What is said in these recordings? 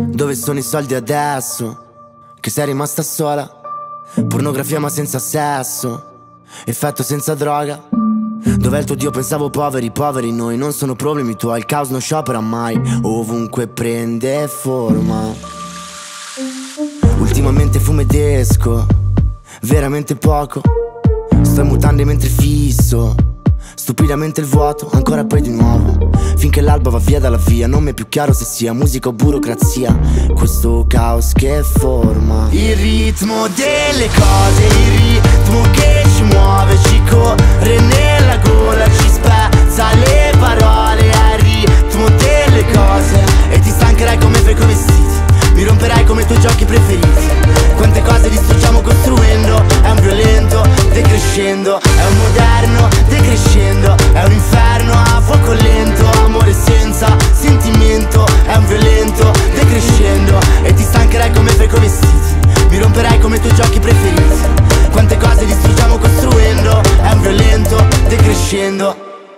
Dove sono i soldi adesso? Che sei rimasta sola? Pornografia ma senza sesso, effetto senza droga. Dov'è il tuo Dio? Pensavo poveri, poveri noi. Non sono problemi tuoi, il caos non sciopera mai. Ovunque prende forma. Ultimamente fumo ed esco veramente poco. Sto in mutande mentre fisso stupidamente il vuoto, ancora poi di nuovo. Finché l'alba va via dalla via, non mi è più chiaro se sia musica o burocrazia. Questo caos che forma il ritmo delle cose, il ritmo che ci muove, ci corre nella gola, ci spezza le parole. È il ritmo delle cose e ti stancherai come fai coi vestiti, mi romperai come i tuoi giochi preferiti. Quante cose distruggiamo costruendo, è un violento decrescendo, è un moderno decrescendo, è un inferno a fuoco lento, amore senza sentimento, è un violento decrescendo e ti stancherai come fai coi vestiti, mi romperai come i tuoi giochi preferiti. Quante cose distruggiamo costruendo, è un violento decrescendo.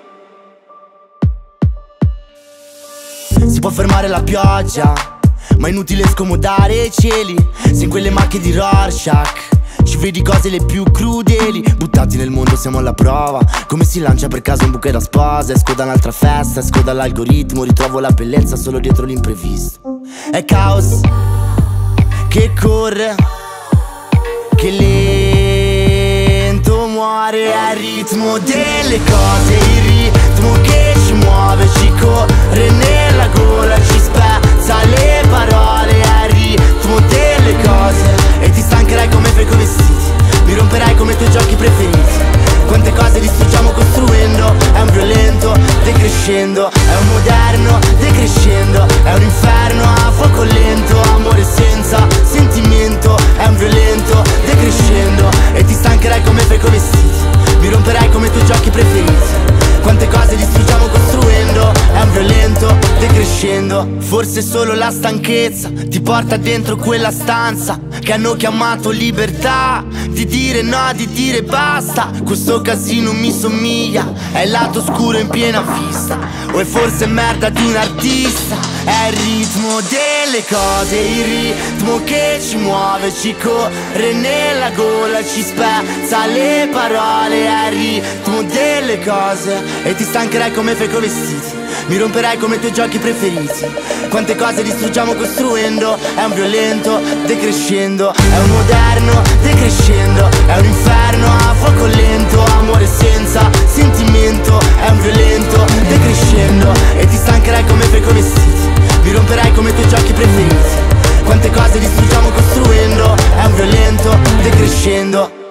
Si può fermare la pioggia, ma è inutile scomodare i cieli. Se in quelle macchie di Rorschach ci vedi cose le più crudeli. Buttati nel mondo siamo alla prova, come si lancia per caso un buco da sposa. Esco da un'altra festa, esco dall'algoritmo, ritrovo la bellezza solo dietro l'imprevisto. È caos che corre, che lento muore. È il ritmo delle cose, il ritmo che ci muove, ci corre nella gola, ci spezza le parole. È il ritmo delle cose e ti stancherai come fai coi vestiti, mi romperai come i tuoi giochi preferiti. Quante cose distruggiamo costruendo, è un violento decrescendo, è un moderno decrescendo, è un inferno a fuoco lento, amore senza sentimento, è un violento decrescendo e ti stancherai come fai coi vestiti, mi romperai come i tuoi giochi preferiti. Quante cose distruggiamo costruendo, è un violento decrescendo. Forse solo la stanchezza ti porta dentro quella stanza che hanno chiamato libertà, di dire no, di dire basta. Questo casino mi somiglia, è il lato oscuro in piena vista, o è forse merda di un artista. È il ritmo delle cose, il ritmo che ci muove, ci corre nella gola, ci spezza le parole. È il ritmo delle cose e ti stancherai come fai coi vestiti, mi romperai come i tuoi giochi preferiti. Quante cose distruggiamo costruendo, è un violento decrescendo, è un moderno decrescendo, è un inferno a fuoco lento, amore senza sentimento, è un violento decrescendo e ti stancherai come fai coi vestiti, mi romperai come i tuoi giochi preferiti. Quante cose distruggiamo costruendo, è un violento decrescendo.